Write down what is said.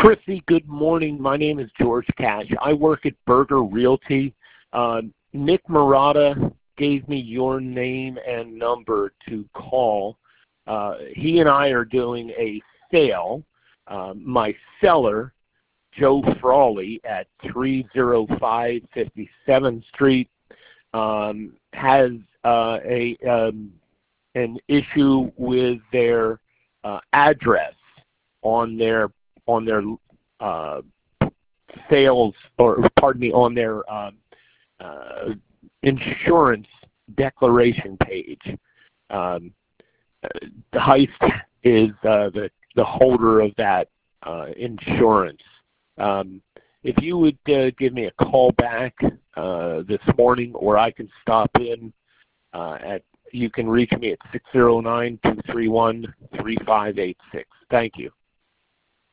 Chrissy, good morning. My name is George Cash. I work at Berger Realty. Nick Murata gave me your name and number to call. He and I are doing a sale. My seller, Joe Frawley at 305 57th Street, has an issue with their address on their sales, or pardon me, on their insurance declaration page. The Heist is the holder of that insurance. If you would give me a call back this morning, or I can stop in you can reach me at 609-231-3586. Thank you.